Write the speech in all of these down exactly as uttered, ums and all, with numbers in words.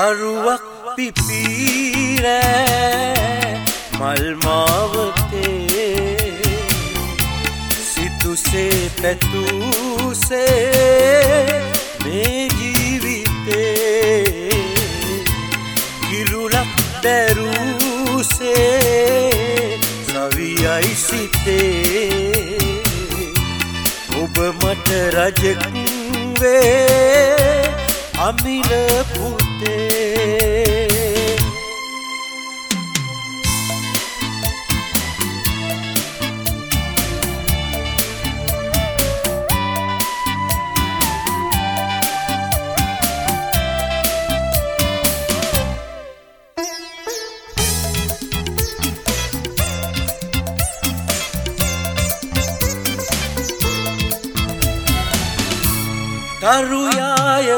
තරුවක් පිපිරෑ මල් මාවතේ සිතුසේ පැතුසේ මේ ජීවිතේ කිරුලක් දැරුසේ සවියයි සිතේ ඔබ මට රජෙක් වේ අමිල පුතේ තරුයාය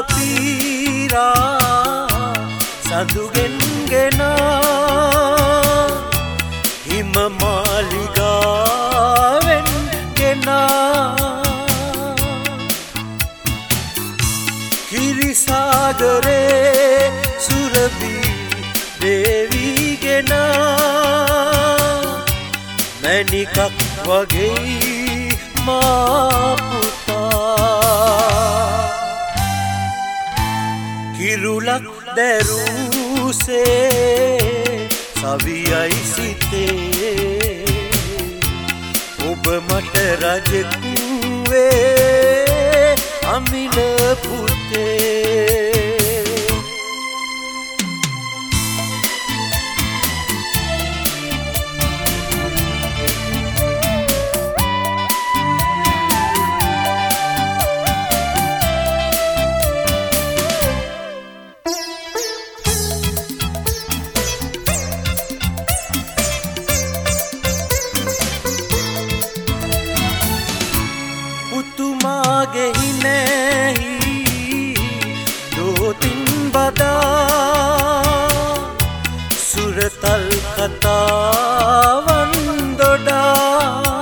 පීරා සඳුගෙන් ගෙනා හිම මාලිගාවෙන් ගෙනා කිරිසාගරේ සුරබී දේවී ගෙනා මැණිකක් වගේ මා කිරුලක් දැරුසේ සවියයි සිතේ ඔබ මට රජෙක් වේ අමිල පුතේ පුතුමාගේ හිනැහි දෝතින් බදා සුරතල් කතාවන් දොඩා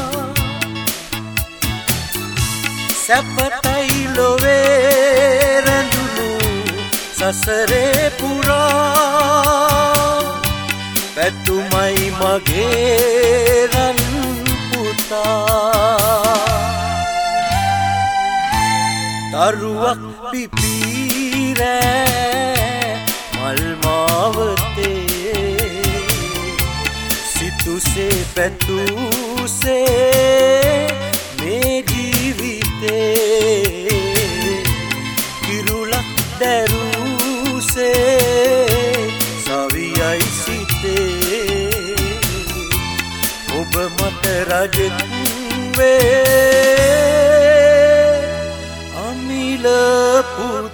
සැපතයි ලොවේ රැඳුණු සසරේ පුරා පැතුමයි මගේ රන් පුතා තරුවක් පිපිරෑ මල් මාවතේ සිතුසේ පැතුසේ මේ ජීවිතේ කිරුලක් දැරුසේ සවියයි සිතේ ඔබ මට රජෙක් වේ අමිල පුතේ